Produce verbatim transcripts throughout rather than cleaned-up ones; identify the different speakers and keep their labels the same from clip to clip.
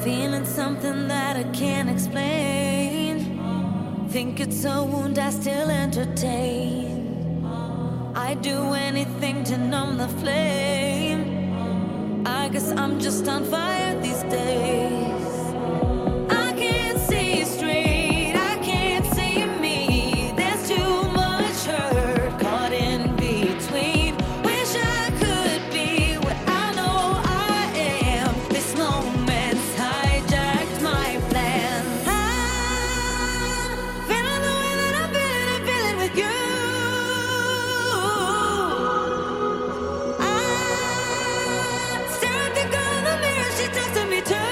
Speaker 1: Feeling something that I can't explain. Think it's a wound I still entertain. I'd do anything to numb the flame. I guess I'm just on fire these days. I can't see straight, I can't see me. There's too much hurt caught in between. Wish I could be what I know I am. This moment's hijacked my plans. I'm feeling the way that I'm feeling, I'm feeling with you. I stare at the girl in the mirror, she talks to me too.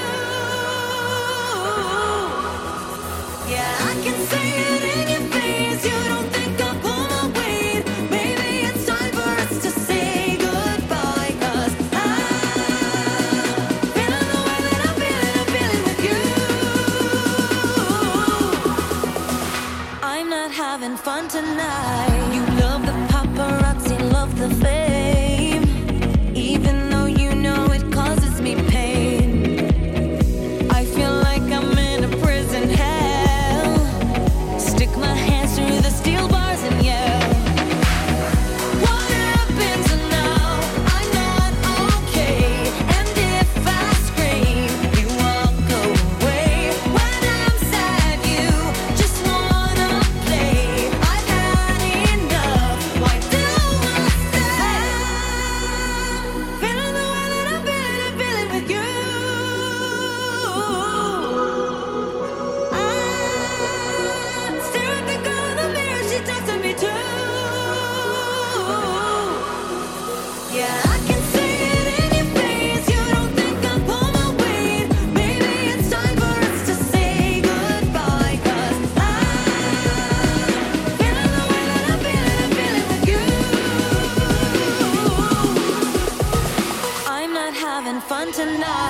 Speaker 1: Yeah, I can see it in your face. You don't think I'll pull my weight. Maybe it's time for us to say goodbye. Cause I'm feeling the way that I'm feeling, I'm feeling with you. I'm not having fun tonight. You love the paparazzi, love the fame. Even though you know it causes me pain. I feel like I'm in a prison hell. Stick my hands through the steel bars and yell. What happens now? I'm not okay. And if I scream, you walk away. When I'm sad, you just wanna play. I've had enough. Why do I stay? Feeling the way that I'm feeling, I'm feeling with you. I stare at the girl in the mirror, she talks to me too. Yeah, I can see it in your face. You don't think I'll pull my weight. Maybe it's time for us to say goodbye. Cause I'm feeling the way that I'm feeling, I'm feeling with you. I'm not having fun tonight.